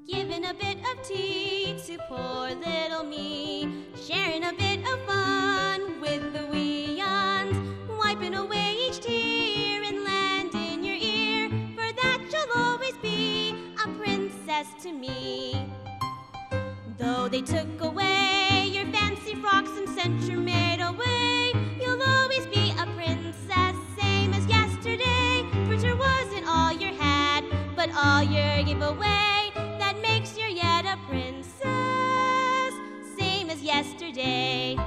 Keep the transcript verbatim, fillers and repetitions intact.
Giving a bit of tea to poor little me, sharing a bit of fun with the wee yawns, wiping away each tear and land in your ear, for that you'll always be a princess to me. Though they took away your fancy frocks and sent your maid away, you'll always be a princess, same as yesterday, for it wasn't all you had, but all you gave away, that makes you yet a princess, same as yesterday.